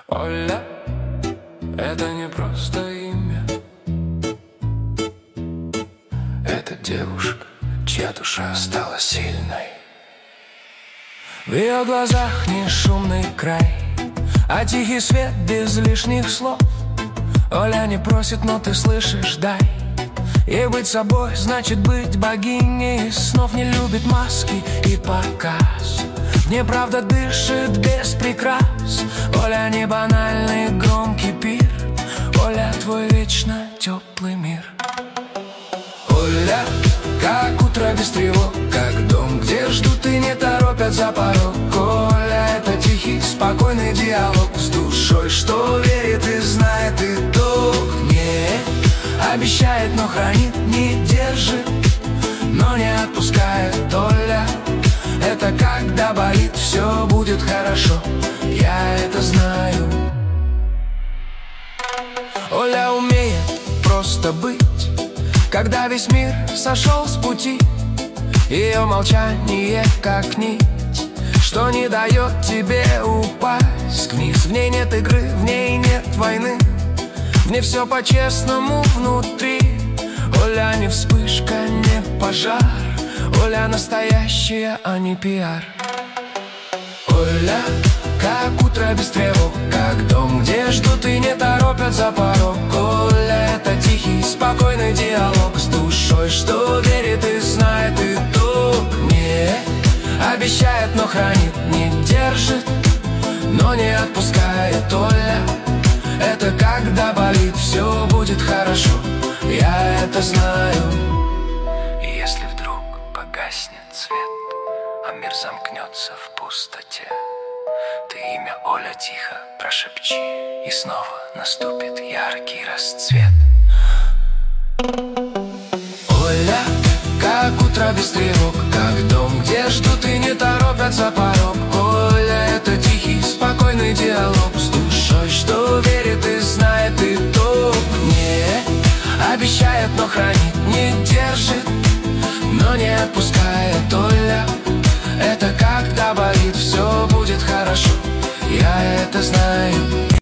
Оля — это не просто имя, это девушка, чья душа стала сильной. В ее глазах не шумный край, а тихий свет без лишних слов. Оля не просит, но ты слышишь, дай ей быть собой, значит быть богиней снов. Не любит маски и показ, в ней правда дышит без прикрас. Оля не банальный громкий пир, Оля твой вечно теплый мир. Оля, как утро без тревог, как дом, где ждут и не торопят за порог. Оля — это тихий, спокойный диалог с душой, что верит и знает итог. Не обещает, но хранит, не держит, но не отпускает. Оля — это когда болит, все будет хорошо, я это знаю. Оля умеет просто быть, когда весь мир сошел с пути. Ее молчание как нить, что не дает тебе упасть вниз. В ней нет игры, в ней нет войны, в ней все по-честному внутри. Оля не вспышка, не пожар, Оля настоящая, а не пиар. Оля, как утро без тревог, как дом, где ждут и не торопят за порог. Оля — это тихий, спокойный диалог с душой, что верит и знает итог. Не обещает, но хранит, не держит, но не отпускает. Оля — это когда болит, все будет хорошо, я это знаю. И если вдруг погаснет свет, а мир замкнется в пустоте, ты имя Оля тихо прошепчи, и снова наступит яркий расцвет. Оля, как утро без тревог, как дом, где ждут и не торопят за порог. Оля — это тихий, спокойный диалог с душой, что верит и знает итог. Не обещает, но хранит, не держит, но не отпускает. Оля — это когда болит, все будет хорошо, я это знаю.